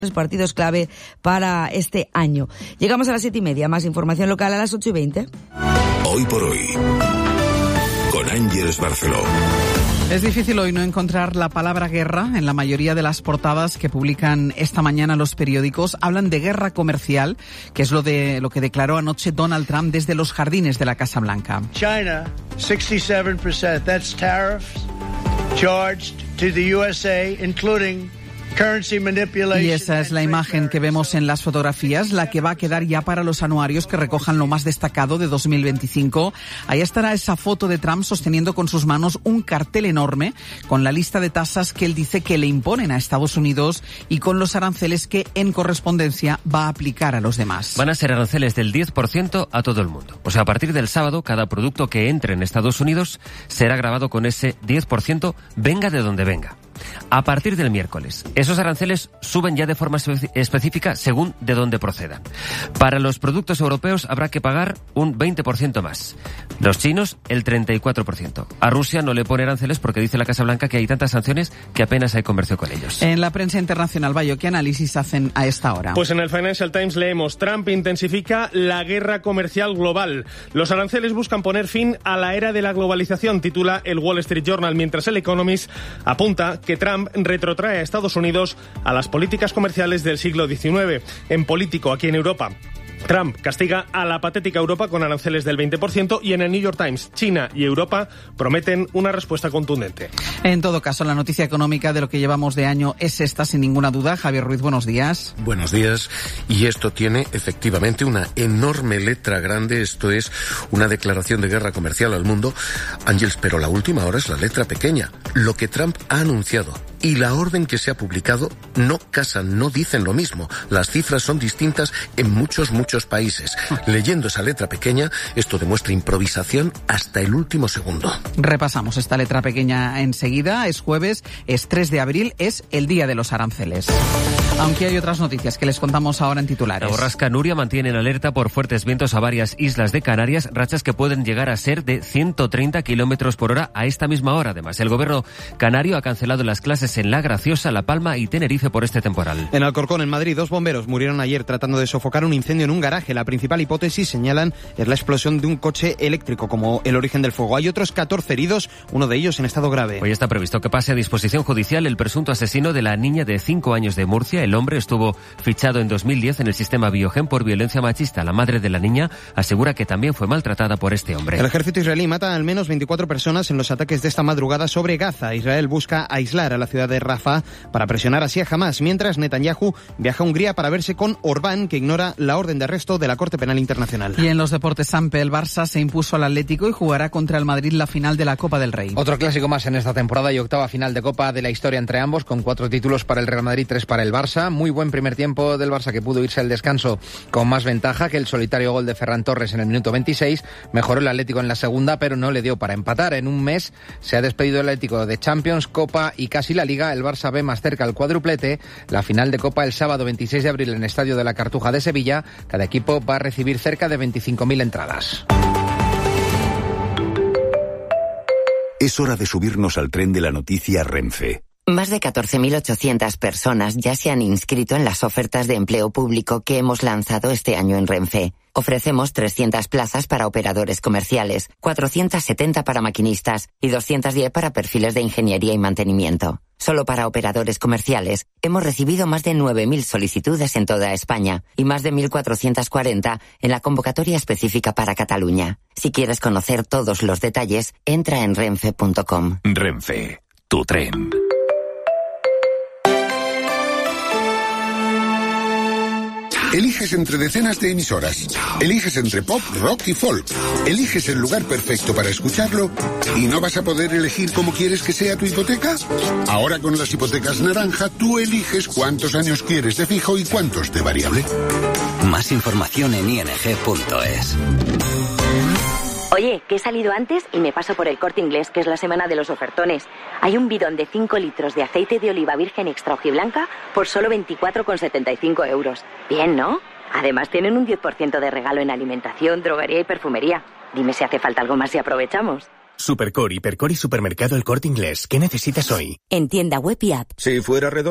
partidos clave para este año. Llegamos a las 7:30. Más información local a las 8:20. Hoy por hoy, con Ángeles Barceló. Es difícil hoy no encontrar la palabra guerra en la mayoría de las portadas que publican esta mañana los periódicos. Hablan de guerra comercial, que es lo que declaró anoche Donald Trump desde los jardines de la Casa Blanca. China, 67%. That's tariffs charged to the USA, including currency manipulation. Y esa es la imagen que vemos en las fotografías, la que va a quedar ya para los anuarios que recojan lo más destacado de 2025. Ahí estará esa foto de Trump sosteniendo con sus manos un cartel enorme con la lista de tasas que él dice que le imponen a Estados Unidos y con los aranceles que en correspondencia va a aplicar a los demás. Van a ser aranceles del 10% a todo el mundo. O sea, a partir del sábado, cada producto que entre en Estados Unidos será gravado con ese 10%, venga de donde venga. A partir del miércoles, esos aranceles suben ya de forma específica según de dónde procedan. Para los productos europeos habrá que pagar un 20% más. Los chinos, el 34%. A Rusia no le pone aranceles porque dice la Casa Blanca que hay tantas sanciones que apenas hay comercio con ellos. En la prensa internacional, Bayo, ¿qué análisis hacen a esta hora? Pues en el Financial Times leemos: Trump intensifica la guerra comercial global. Los aranceles buscan poner fin a la era de la globalización, titula el Wall Street Journal, mientras el Economist apunta que Trump retrotrae a Estados Unidos a las políticas comerciales del siglo XIX. En Político, aquí en Europa, Trump castiga a la patética Europa con aranceles del 20% y en el New York Times, China y Europa prometen una respuesta contundente. En todo caso, la noticia económica de lo que llevamos de año es esta, sin ninguna duda. Javier Ruiz, buenos días. Buenos días. Y esto tiene efectivamente una enorme letra grande. Esto es una declaración de guerra comercial al mundo. Ángeles, pero la última ahora es la letra pequeña. Lo que Trump ha anunciado y la orden que se ha publicado no casan, no dicen lo mismo. Las cifras son distintas en muchos países. Leyendo esa letra pequeña, esto demuestra improvisación hasta el último segundo. Repasamos esta letra pequeña enseguida. Es jueves, es 3 de abril, es el día de los aranceles. Aunque hay otras noticias que les contamos ahora en titulares. La borrasca Nuria mantiene en alerta por fuertes vientos a varias islas de Canarias, rachas que pueden llegar a ser de 130 kilómetros por hora a esta misma hora. Además, el gobierno canario ha cancelado las clases en La Graciosa, La Palma y Tenerife por este temporal. En Alcorcón, en Madrid, 2 bomberos murieron ayer tratando de sofocar un incendio en un garaje. La principal hipótesis, señalan, es la explosión de un coche eléctrico como el origen del fuego. Hay otros 14 heridos, uno de ellos en estado grave. Hoy está previsto que pase a disposición judicial el presunto asesino de la niña de 5 años de Murcia. El hombre estuvo fichado en 2010 en el sistema Biogen por violencia machista. La madre de la niña asegura que también fue maltratada por este hombre. El ejército israelí mata al menos 24 personas en los ataques de esta madrugada sobre Gaza. Israel busca aislar a la ciudad de Rafah para presionar así a Hamás, mientras Netanyahu viaja a Hungría para verse con Orbán, que ignora la orden de arresto de la Corte Penal Internacional. Y en los deportes, Sampe, el Barça se impuso al Atlético y jugará contra el Madrid la final de la Copa del Rey. Otro clásico más en esta temporada y octava final de Copa de la historia entre ambos, con 4 títulos para el Real Madrid, 3 para el Barça. Muy buen primer tiempo del Barça, que pudo irse al descanso con más ventaja que el solitario gol de Ferran Torres en el minuto 26. Mejoró el Atlético en la segunda, pero no le dio para empatar. En un mes se ha despedido el Atlético de Champions, Copa y casi la Liga. El Barça ve más cerca el cuádruplete. La final de Copa el sábado 26 de abril en el Estadio de la Cartuja de Sevilla. Cada equipo va a recibir cerca de 25.000 entradas. Es hora de subirnos al tren de la noticia Renfe. Más de 14.800 personas ya se han inscrito en las ofertas de empleo público que hemos lanzado este año en Renfe. Ofrecemos 300 plazas para operadores comerciales, 470 para maquinistas y 210 para perfiles de ingeniería y mantenimiento. Solo para operadores comerciales hemos recibido más de 9.000 solicitudes en toda España y más de 1.440 en la convocatoria específica para Cataluña. Si quieres conocer todos los detalles, entra en renfe.com. Renfe, tu tren. Eliges entre decenas de emisoras. Eliges entre pop, rock y folk. Eliges el lugar perfecto para escucharlo y no vas a poder elegir cómo quieres que sea tu hipoteca. Ahora con las hipotecas naranja, tú eliges cuántos años quieres de fijo y cuántos de variable. Más información en ing.es. Oye, que he salido antes y me paso por el Corte Inglés, que es la semana de los ofertones. Hay un bidón de 5 litros de aceite de oliva virgen extra hojiblanca por solo 24,75 €. Bien, ¿no? Además tienen un 10% de regalo en alimentación, droguería y perfumería. Dime si hace falta algo más y aprovechamos. Supercor, Hipercor y Supermercado El Corte Inglés. ¿Qué necesitas hoy? En tienda web y app. Si fuera redondo.